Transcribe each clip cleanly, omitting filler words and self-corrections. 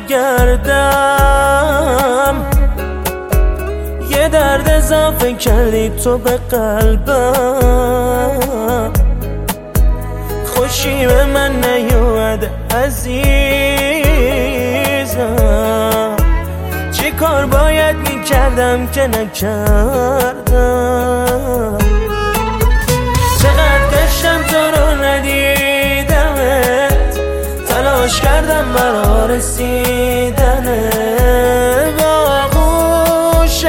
بگردم، یه درد اضافه کردی تو به قلبم. خوشی به من نیومده عزیزم، چی کار باید میکردم که نکردم. چقدر گشتم تو رو ندیدمت، تلاش کردم برا رسیدن به آغوشت،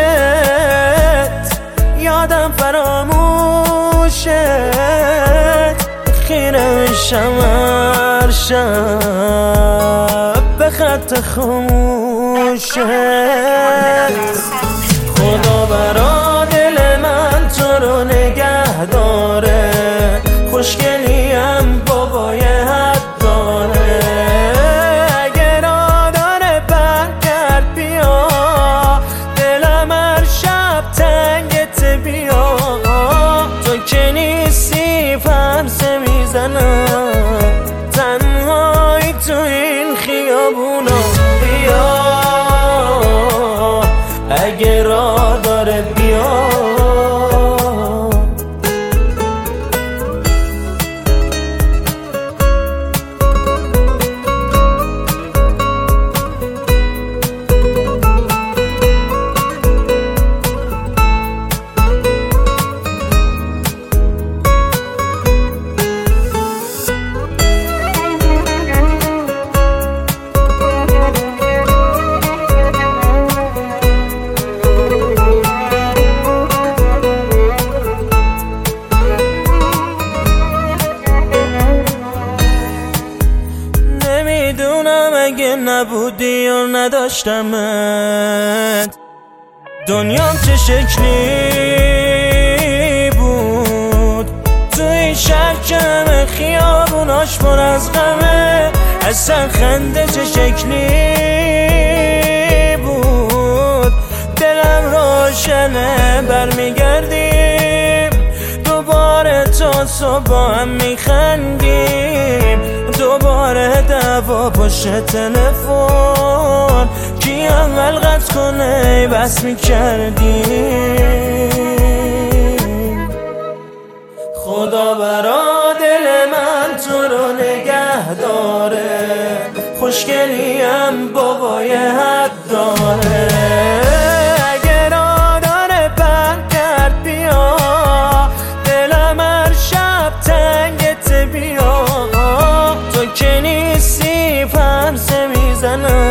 یادم فراموشت، خیره میشم هر شب به خط خاموشت. خدا برا دل من تو رو نگه داره، خوشگلیم بابای حد داره. اگر آداره برگرد بیا، دلم هر شب تنگت بیا. تو که نیستی فرسه میزنم تنهایی تو این خیابونا. بیا اگه راه داره بیا. نمیدونم اگه نبودی و نداشتمت دنیام چه شکلی بود. تو این شهر که همه خیابوناش پر از غمه، اصلا خنده چه شکلی بود. دلم روشنه برمیگردیم دوباره، تا صبح هم میخندیم دوباره. دعوا پشت تلفن کی اول قطع کنه بس میکردیم. خدا برا دل من تو رو نگه داره، خوشگلیم بابای حد داره. اگر آداره برگرد بیا، دلم هر شب تنگت بیا. تو که نیستی فرسه میزنم